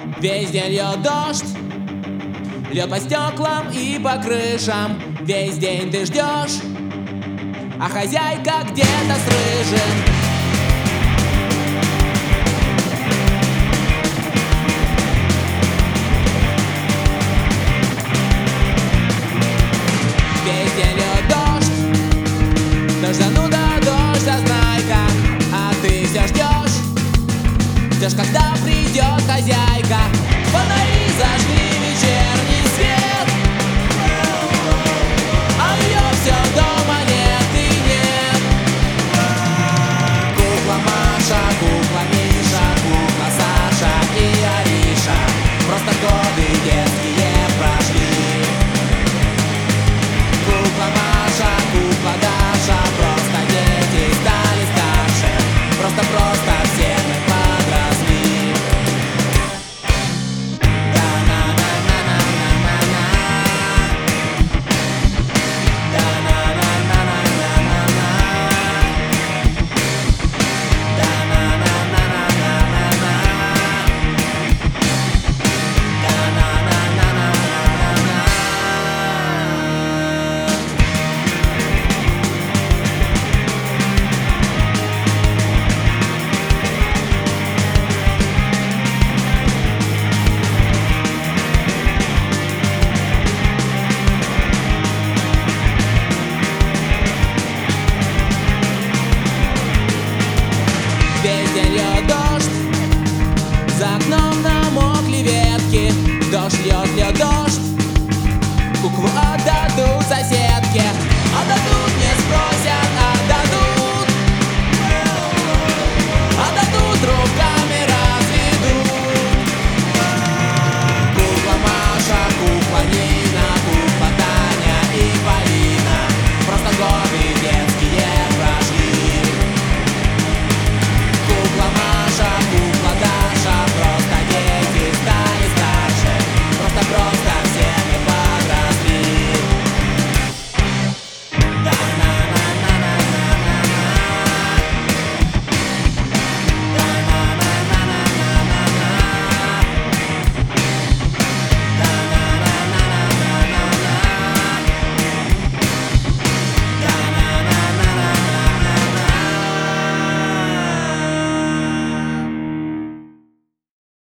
Весь день льет дождь, льет по стеклам и по крышам. Весь день ты ждешь, а хозяйка где-то с рыжим. Весь день льет дождь, дождь зануда, дождь зазнайка, а ты все ждешь, ждешь, когда придет хозяйка.